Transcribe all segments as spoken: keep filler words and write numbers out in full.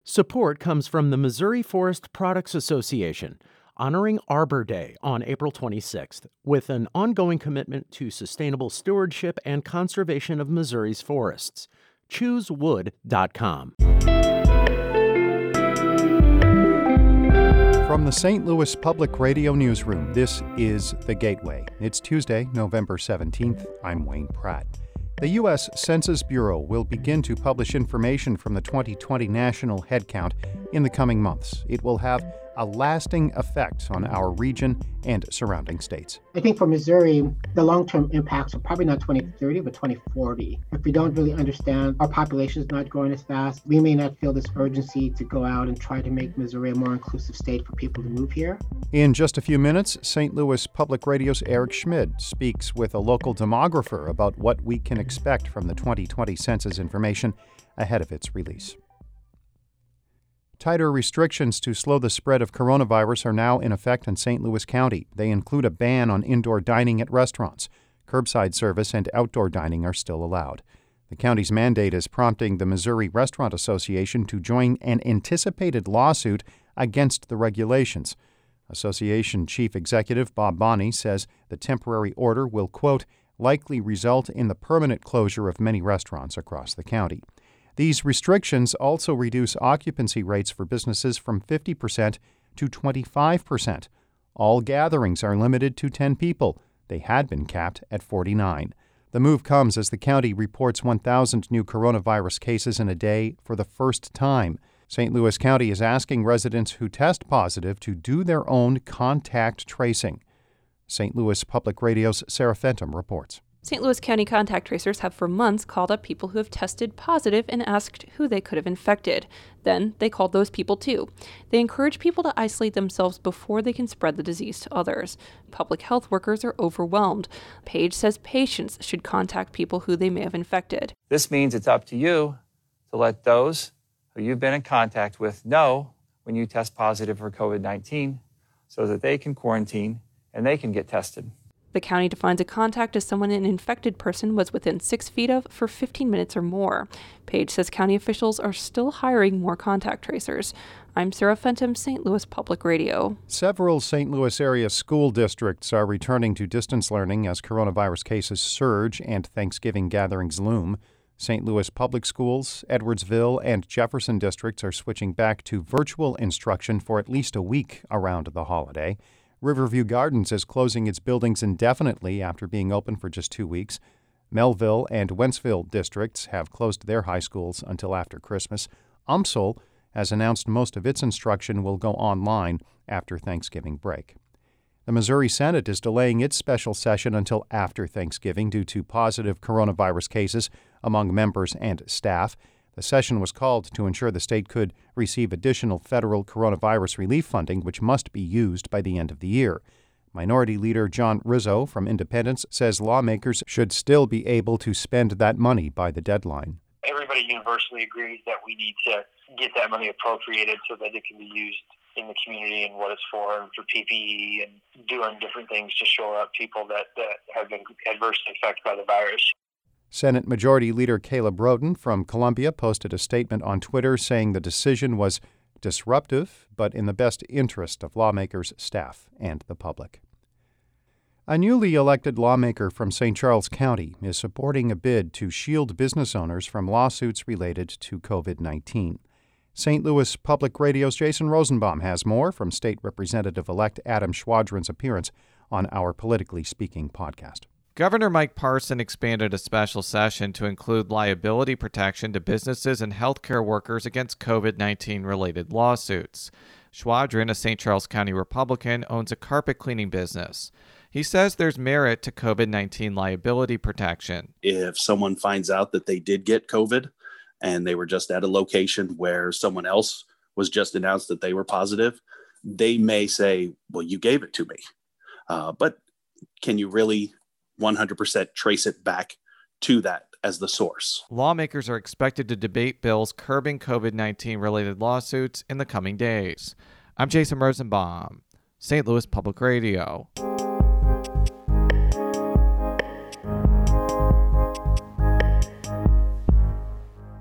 Support comes from the Missouri Forest Products Association, honoring Arbor Day on April twenty-sixth, with an ongoing commitment to sustainable stewardship and conservation of Missouri's forests. choose wood dot com. From the Saint Louis Public Radio Newsroom, this is The Gateway. It's Tuesday, November seventeenth. I'm Wayne Pratt. The U S Census Bureau will begin to publish information from the twenty twenty national headcount in the coming months. It will have a lasting effect on our region and surrounding states. I think for Missouri, the long-term impacts are probably not twenty thirty, but twenty forty. If we don't really understand our population is not growing as fast, we may not feel this urgency to go out and try to make Missouri a more inclusive state for people to move here. In just a few minutes, Saint Louis Public Radio's Eric Schmid speaks with a local demographer about what we can expect from the twenty twenty census information ahead of its release. Tighter restrictions to slow the spread of coronavirus are now in effect in Saint Louis County. They include a ban on indoor dining at restaurants. Curbside service and outdoor dining are still allowed. The county's mandate is prompting the Missouri Restaurant Association to join an anticipated lawsuit against the regulations. Association Chief Executive Bob Bonney says the temporary order will, quote, likely result in the permanent closure of many restaurants across the county. These restrictions also reduce occupancy rates for businesses from fifty percent to twenty-five percent. All gatherings are limited to ten people. They had been capped at forty-nine. The move comes as the county reports one thousand new coronavirus cases in a day for the first time. Saint Louis County is asking residents who test positive to do their own contact tracing. Saint Louis Public Radio's Sarah Fenton reports. Saint Louis County contact tracers have for months called up people who have tested positive and asked who they could have infected. Then they called those people too. They encourage people to isolate themselves before they can spread the disease to others. Public health workers are overwhelmed. Page says patients should contact people who they may have infected. This means it's up to you to let those who you've been in contact with know when you test positive for covid nineteen so that they can quarantine and they can get tested. The county defines a contact as someone an infected person was within six feet of for fifteen minutes or more. Page says county officials are still hiring more contact tracers. I'm Sarah Fenton, Saint Louis Public Radio. Several Saint Louis area school districts are returning to distance learning as coronavirus cases surge and Thanksgiving gatherings loom. Saint Louis Public Schools, Edwardsville, and Jefferson districts are switching back to virtual instruction for at least a week around the holiday. Riverview Gardens is closing its buildings indefinitely after being open for just two weeks. Melville and Wentzville districts have closed their high schools until after Christmas. UMSL has announced most of its instruction will go online after Thanksgiving break. The Missouri Senate is delaying its special session until after Thanksgiving due to positive coronavirus cases among members and staff. The session was called to ensure the state could receive additional federal coronavirus relief funding, which must be used by the end of the year. Minority Leader John Rizzo from Independence says lawmakers should still be able to spend that money by the deadline. Everybody universally agrees that we need to get that money appropriated so that it can be used in the community and what it's for, and for P P E and doing different things to shore up people that, that have been adversely affected by the virus. Senate Majority Leader Caleb Roden from Columbia posted a statement on Twitter saying the decision was disruptive, but in the best interest of lawmakers, staff, and the public. A newly elected lawmaker from Saint Charles County is supporting a bid to shield business owners from lawsuits related to covid nineteen. Saint Louis Public Radio's Jason Rosenbaum has more from State Representative-elect Adam Schwadron's appearance on our Politically Speaking podcast. Governor Mike Parson expanded a special session to include liability protection to businesses and healthcare workers against covid nineteen related lawsuits. Schwadron, a Saint Charles County Republican, owns a carpet cleaning business. He says there's merit to covid nineteen liability protection. If someone finds out that they did get COVID and they were just at a location where someone else was just announced that they were positive, they may say, well, you gave it to me. Uh, but can you really one hundred percent trace it back to that as the source? Lawmakers are expected to debate bills curbing covid nineteen related lawsuits in the coming days. I'm Jason Rosenbaum, Saint Louis Public Radio.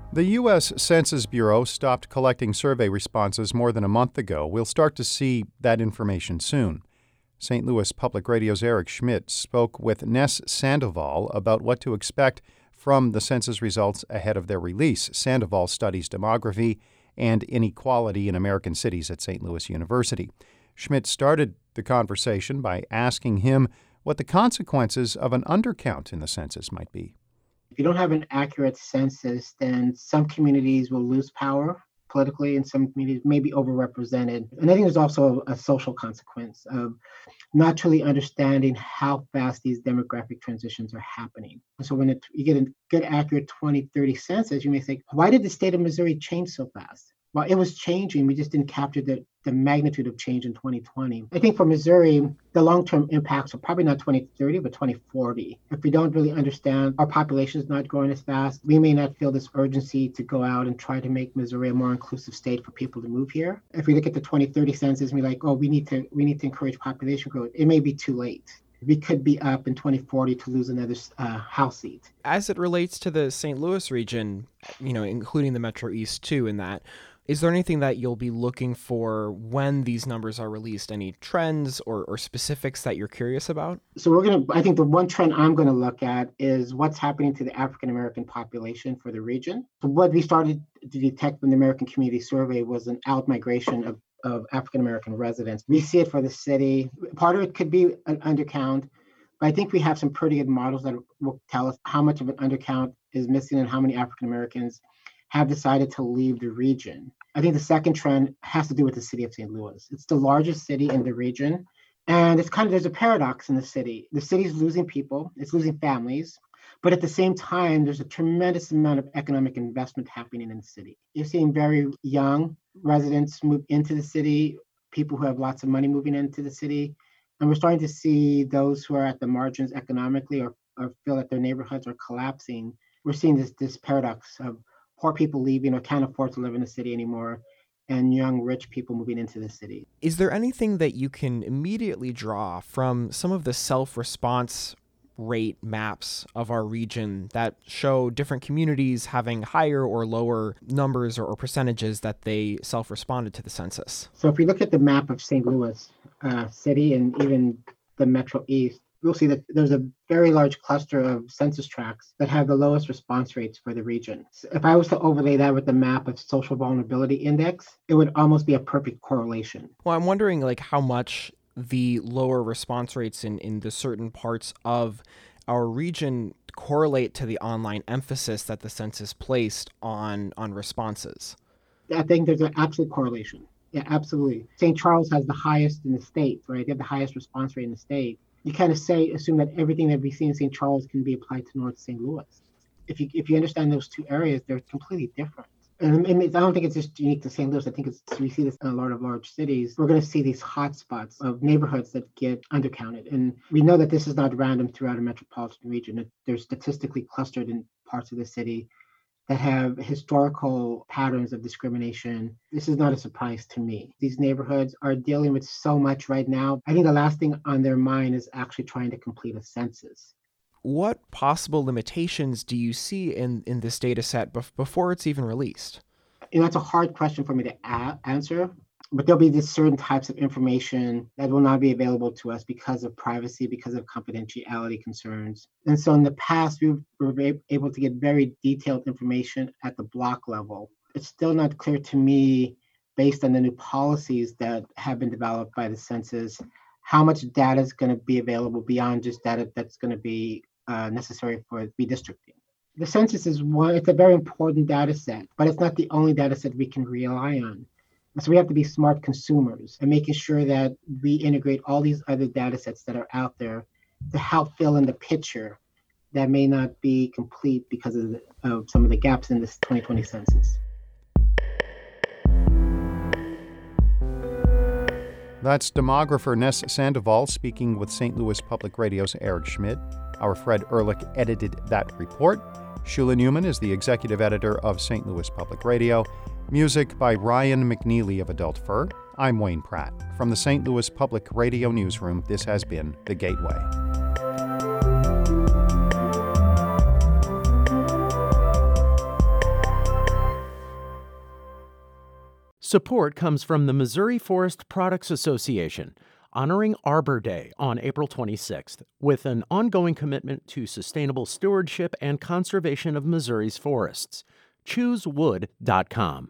The U S Census Bureau stopped collecting survey responses more than a month ago. We'll start to see that information soon. Saint Louis Public Radio's Eric Schmidt spoke with Ness Sandoval about what to expect from the census results ahead of their release. Sandoval studies demography and inequality in American cities at Saint Louis University. Schmidt started the conversation by asking him what the consequences of an undercount in the census might be. If you don't have an accurate census, then some communities will lose power politically and some communities may be overrepresented. And I think there's also a social consequence of not truly understanding how fast these demographic transitions are happening. So when it, you get a good, accurate twenty thirty census, you may think, why did the state of Missouri change so fast? Well, it was changing. We just didn't capture the, the magnitude of change in twenty twenty. I think for Missouri, the long-term impacts are probably not twenty thirty, but twenty forty. If we don't really understand our population is not growing as fast, we may not feel this urgency to go out and try to make Missouri a more inclusive state for people to move here. If we look at the twenty thirty census and we're like, oh, we need to we need to encourage population growth, it may be too late. We could be up in twenty forty to lose another uh, House seat. As it relates to the Saint Louis region, you know, including the Metro East too in that, is there anything that you'll be looking for when these numbers are released? Any trends or, or specifics that you're curious about? So we're going to, I think the one trend I'm going to look at is what's happening to the African-American population for the region. So what we started to detect in the American Community Survey was an out-migration of, of African-American residents. We see it for the city. Part of it could be an undercount, but I think we have some pretty good models that will tell us how much of an undercount is missing and how many African-Americans have decided to leave the region. I think the second trend has to do with the city of Saint Louis. It's the largest city in the region. And it's kind of, there's a paradox in the city. The city's losing people, it's losing families, but at the same time, there's a tremendous amount of economic investment happening in the city. You're seeing very young residents move into the city, people who have lots of money moving into the city. And we're starting to see those who are at the margins economically or, or feel that their neighborhoods are collapsing. We're seeing this, this paradox of poor people leaving or can't afford to live in the city anymore, and young, rich people moving into the city. Is there anything that you can immediately draw from some of the self-response rate maps of our region that show different communities having higher or lower numbers or, or percentages that they self-responded to the census? So if we look at the map of Saint Louis uh, City and even the Metro East, we'll see that there's a very large cluster of census tracts that have the lowest response rates for the region. So if I was to overlay that with the map of social vulnerability index, it would almost be a perfect correlation. Well, I'm wondering like how much the lower response rates in, in the certain parts of our region correlate to the online emphasis that the census placed on, on responses. I think there's an absolute correlation. Yeah, absolutely. Saint Charles has the highest in the state, right? They have the highest response rate in the state. You kind of say, assume that everything that we see in Saint Charles can be applied to North Saint Louis. If you if you understand those two areas, they're completely different. And I don't think it's just unique to Saint Louis. I think it's we see this in a lot of large cities. We're going to see these hotspots of neighborhoods that get undercounted. And we know that this is not random throughout a metropolitan region. They're statistically clustered in parts of the city that have historical patterns of discrimination. This is not a surprise to me. These neighborhoods are dealing with so much right now. I think the last thing on their mind is actually trying to complete a census. What possible limitations do you see in, in this data set bef- before it's even released? You know, that's a hard question for me to a- answer, but there'll be just certain types of information that will not be available to us because of privacy, because of confidentiality concerns. And so in the past, we were able to get very detailed information at the block level. It's still not clear to me, based on the new policies that have been developed by the census, how much data is going to be available beyond just data that's going to be uh, necessary for redistricting. The census is one, it's a very important data set, but it's not the only data set we can rely on. So we have to be smart consumers and making sure that we integrate all these other data sets that are out there to help fill in the picture that may not be complete because of, the, of some of the gaps in this twenty twenty census. That's demographer Ness Sandoval speaking with Saint Louis Public Radio's Eric Schmidt. Our Fred Ehrlich edited that report. Shula Newman is the executive editor of Saint Louis Public Radio. Music by Ryan McNeely of Adult Fur. I'm Wayne Pratt. From the Saint Louis Public Radio Newsroom, this has been The Gateway. Support comes from the Missouri Forest Products Association, honoring Arbor Day on April twenty-sixth with an ongoing commitment to sustainable stewardship and conservation of Missouri's forests. choose wood dot com.